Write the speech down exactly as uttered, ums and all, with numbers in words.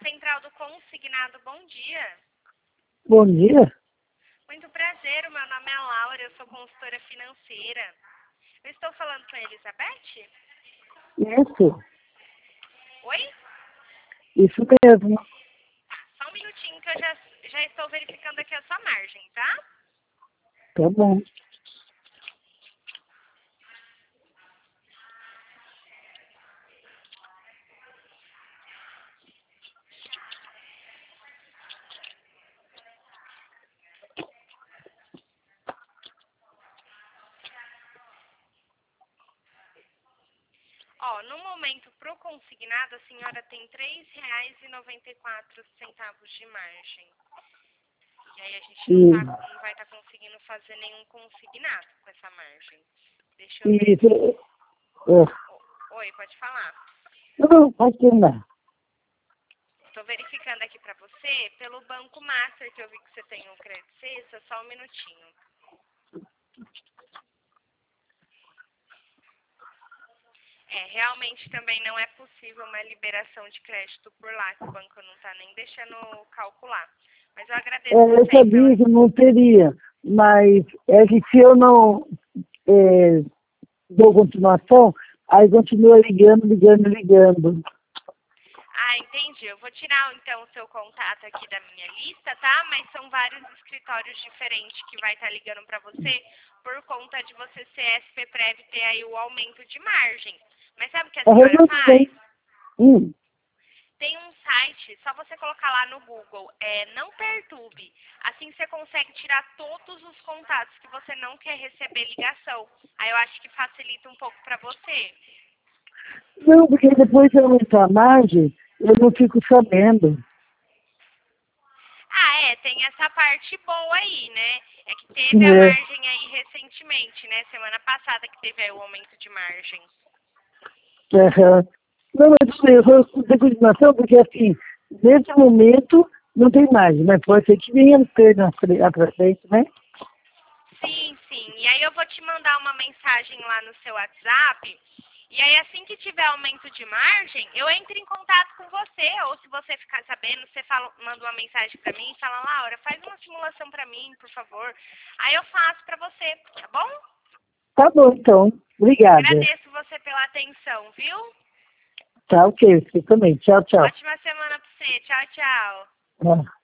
Central do Consignado, bom dia. Bom dia. Muito prazer, o meu nome é Laura, eu sou consultora financeira. Eu estou falando com a Elizabeth? Isso, Oi? isso mesmo. Tá, só um minutinho que eu já, já estou verificando aqui a sua margem, tá? Tá bom. Ó, no momento, pro consignado, a senhora tem três reais e noventa e quatro centavos de margem. E aí a gente não, E, tá, não vai estar conseguindo fazer nenhum consignado com essa margem. Deixa eu ver. isso, é, O- Oi, pode falar. não, pode terminar. Estou verificando aqui para você pelo Banco Master, que eu vi que você tem um crédito sexta, só um minutinho. É, realmente também não é possível uma liberação de crédito por lá, que o banco não está nem deixando calcular. Mas eu agradeço É, eu você aí pela... sabia que não teria, mas é que se eu não é, dou continuação, aí continua ligando, ligando, ligando. Ah, entendi. Eu vou tirar então o seu contato aqui da minha lista, tá? Mas são vários escritórios diferentes que vai estar ligando para você por conta de você ser S P Prev e ter aí o aumento de margem. Mas sabe o que a A senhora faz? redução. Hum, Tem um site, só você colocar lá no Google, é Não Perturbe. Assim você consegue tirar todos os contatos que você não quer receber ligação. Aí eu acho que facilita um pouco para você. não, porque depois eu aumentar a margem, eu não fico sabendo. Ah, é, tem essa parte boa aí, né? É que teve a É, margem aí recentemente, né? Semana passada que teve aí o aumento de margem. é, não, mas eu vou ter continuação, porque assim, nesse momento não tem mais, mas pode ser que venha ter na fre- à frente, né? Sim, sim. E aí eu vou te mandar uma mensagem lá no seu WhatsApp. E aí assim que tiver aumento de margem, eu entro em contato com você. Ou se você ficar sabendo, você fala, manda uma mensagem pra mim e fala, Laura, faz uma simulação pra mim, por favor. Aí eu faço pra você, tá bom? Tá bom, então. Obrigada. Agradeço você pela atenção, viu? Tá ok, você também. Tchau, tchau. Ótima semana pra você. Tchau, tchau. Ah.